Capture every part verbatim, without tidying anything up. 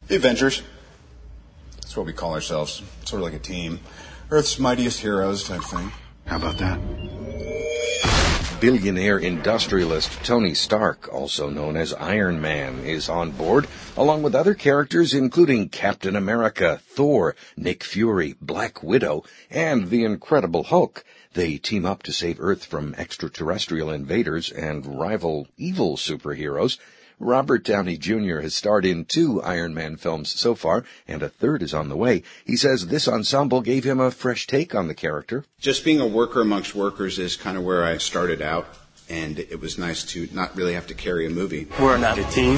The Avengers. That's what we call ourselves. Sort of like a team. Earth's mightiest heroes type thing. How about that? Billionaire industrialist Tony Stark, also known as Iron Man, is on board, along with other characters including Captain America, Thor, Nick Fury, Black Widow, and the Incredible Hulk. They team up to save Earth from extraterrestrial invaders and rival evil superheroes. Robert Downey Junior has starred in two Iron Man films so far, and a third is on the way. He says this ensemble gave him a fresh take on the character. Just being a worker amongst workers is kind of where I started out, and it was nice to not really have to carry a movie. We're not a team.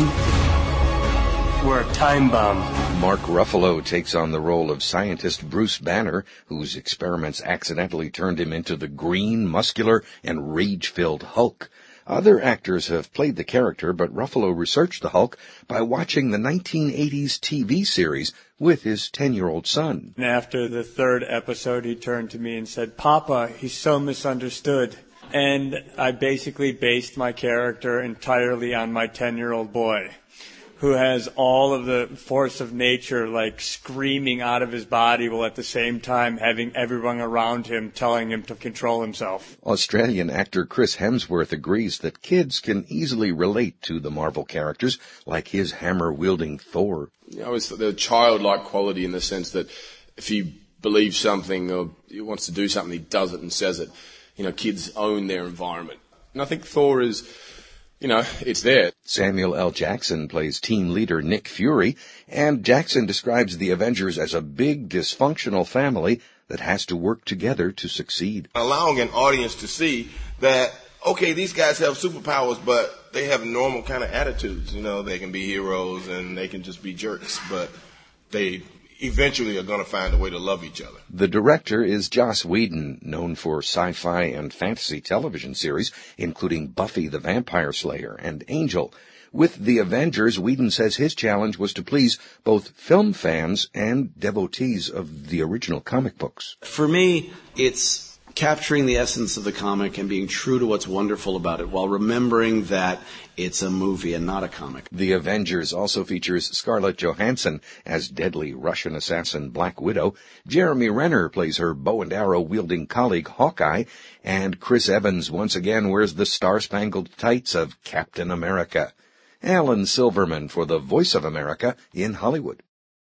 We're a time bomb. Mark Ruffalo takes on the role of scientist Bruce Banner, whose experiments accidentally turned him into the green, muscular, and rage-filled Hulk. Other actors have played the character, but Ruffalo researched the Hulk by watching the nineteen eighties T V series with his ten-year-old son. And after the third episode, he turned to me and said, "Papa, he's so misunderstood." And I basically based my character entirely on my ten-year-old boy, who has all of the force of nature like screaming out of his body while at the same time having everyone around him telling him to control himself. Australian actor Chris Hemsworth agrees that kids can easily relate to the Marvel characters, like his hammer-wielding Thor. You know, it's the childlike quality in the sense that if he believes something or he wants to do something, he does it and says it. You know, kids own their environment. And I think Thor is... You know, it's there. Samuel L. Jackson plays team leader Nick Fury, and Jackson describes the Avengers as a big, dysfunctional family that has to work together to succeed. Allowing an audience to see that, okay, these guys have superpowers, but they have normal kind of attitudes. You know, they can be heroes and they can just be jerks, but they eventually are going to find a way to love each other. The director is Joss Whedon, known for sci-fi and fantasy television series, including Buffy the Vampire Slayer and Angel. With The Avengers, Whedon says his challenge was to please both film fans and devotees of the original comic books. For me, it's capturing the essence of the comic and being true to what's wonderful about it while remembering that it's a movie and not a comic. The Avengers also features Scarlett Johansson as deadly Russian assassin Black Widow. Jeremy Renner plays her bow and arrow wielding colleague Hawkeye, and Chris Evans once again wears the star-spangled tights of Captain America. Alan Silverman for the Voice of America in Hollywood.